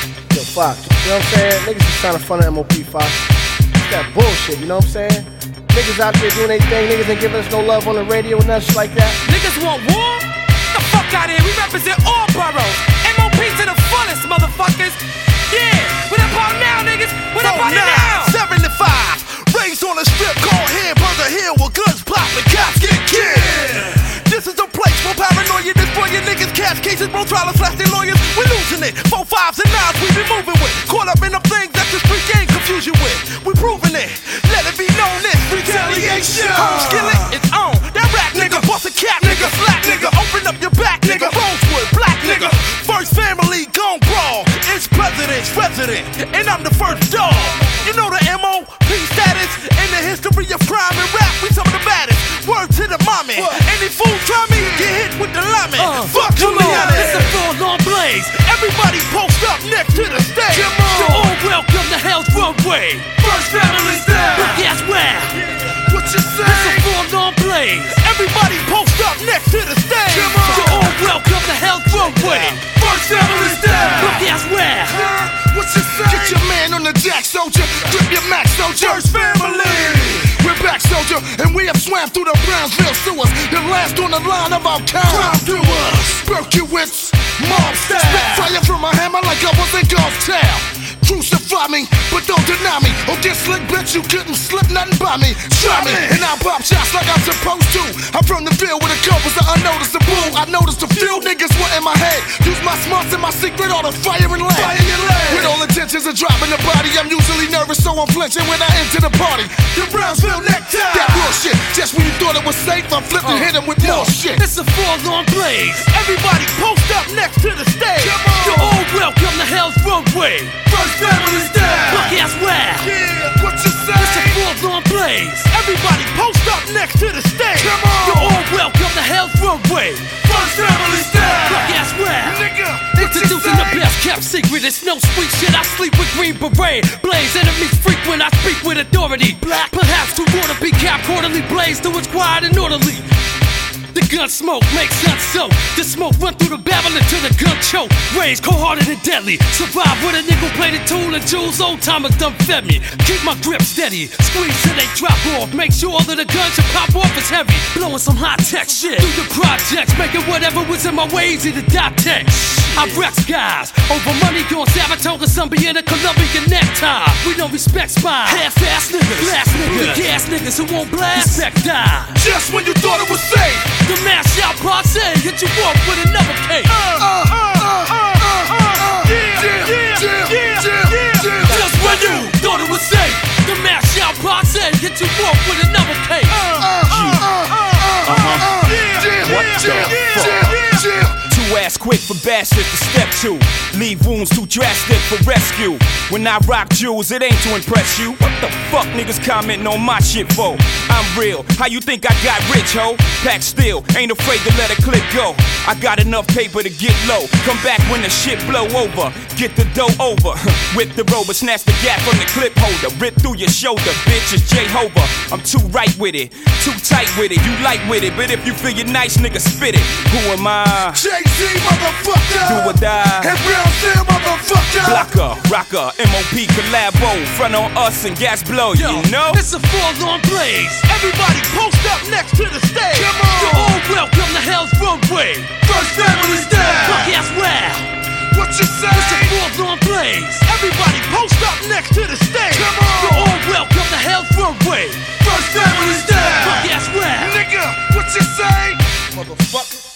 Yo, Fox, you know what I'm saying? Niggas is trying to front of MOP, Fox. It's that bullshit, you know what I'm saying? Niggas out there doing their thing, niggas ain't giving us no love on the radio and nothing like that. Niggas want war? Get the fuck out of here, we represent all boroughs. MOP to the fullest, motherfuckers. Yeah, what about now, niggas? What about it now? 75, raised on a strip called Hamburger Hill where guns pop and cops get killed. This is a place where paranoia destroy your niggas, cash cases, bro, trial and slash their lawyers. We losing it, 4 5s and 9s we be moving with. Caught up in the things that the street game confuse you with. We proving it, let it be known this retaliation. Home skillet, it's on. That rap nigga, bust a cap nigga, slap nigga, open up your back nigga, Rosewood, black nigga. First family gon' brawl. It's president's resident, and I'm the first dog. You know the MOP status in the history of crime and rap. We some of the baddest. Word to the mommy. Any fool try me, get hit with the lemon. Fuck Giuliani. It's a full-on blaze. Everybody post up next to the stage. So all welcome to Hell's Runway. First family style. But guess where? What you say? It's a full-on blaze. Everybody post up next to the stage. So all welcome to Hell's Runway. First family style. But guess where? What you say? Get your man on the jack, soldier. Grip your max, soldier. First family. We're back, soldier, and we have swam through the Brownsville sewers. The last on the line of our crime doers. Berkowitz, mob style. Spit fire from a hammer like I was in God's town. Crucify me, but don't deny me. Or get slick, bitch, you couldn't slip nothing by me. Try me, and I'll pop shots like I'm supposed to. I'm from the field with a compass that unnoticeable. I noticed a few niggas were in my head. Use my smarts and my secret, all the fire and lead. With all intentions of dropping the body, I'm usually nervous, so I'm flinching when I enter the party. The Brownsville necktie. That bullshit, just when you thought it was safe, I flipped and hit him with more shit. It's a full-on blaze. Everybody post up next to the stage. You're all welcome to Hell's Runway. First family style. But guess where? Yeah, what you say? It's a full-on blaze. Everybody post up next to the stage. You're all welcome to Hell's Runway. First family style. But guess where? Nigga, Introducing the best kept secret. It's no sweet shit. I sleep with green beret. Blaze enemies frequent. I speak with authority. Black, perhaps too raw to be capped quarterly. Blaze though it's quiet and orderly. The gun smoke makes guns soak. The smoke run through the barrel until the gun choke. Range cold-hearted and deadly. Survive with a nickel-plated tool and jewels. Old timers done fed me. Keep my grip steady. Squeeze till they drop off. Make sure that the gun should pop off is heavy. Blowing some high-tech shit through the projects, making whatever was in my way easy to dissect. I wreck skies over money going Saratoga, Zambia, and a Colombian necktie. We don't respect spies. Half-ass niggas, blast niggas, gas niggas who won't blast. Respect die. Just when you thought it was safe. The mash out posse, hit you up with another case. Just when you thought it was safe. The mash out posse, hit you up with another case. What the fuck? Too ass quick for bastards to step to. Leave wounds too drastic for rescue. When I rock jewels, it ain't to impress you. What the fuck niggas commenting on my shit for? I'm real, how you think I got rich, ho? Pack still, ain't afraid to let a clip go. I got enough paper to get low. Come back when the shit blow over. Get the dough over. Whip the rover, snatch the gap from the clip holder. Rip through your shoulder, bitch, it's Jehovah. I'm too right with it, too tight with it. You light with it, but if you feel you're nice, nigga, spit it. Who am I? JC, motherfucker. Do or die. And Brownsville, motherfucker. Blocker, rocker, MOP collabo. Front on us and gas blow, you know? It's a full-on blaze. Everybody post up next to the stage. You're all welcome to Hell's Runway. First family style. But guess where? What you say? It's a full-on blaze. Everybody post up next to the stage. You're all welcome to Hell's Runway. First family style. But guess where? Nigga, what you say? Motherfucker.